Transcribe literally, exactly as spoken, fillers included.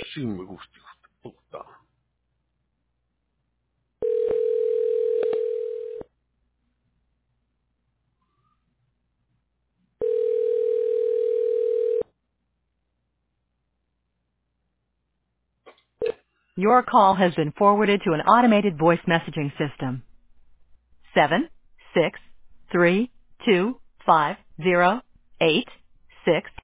Sí me gusta, hijo de puta. Your call has been forwarded to an automated voice messaging system. Seven, six, three, two, five, zero, eight, six.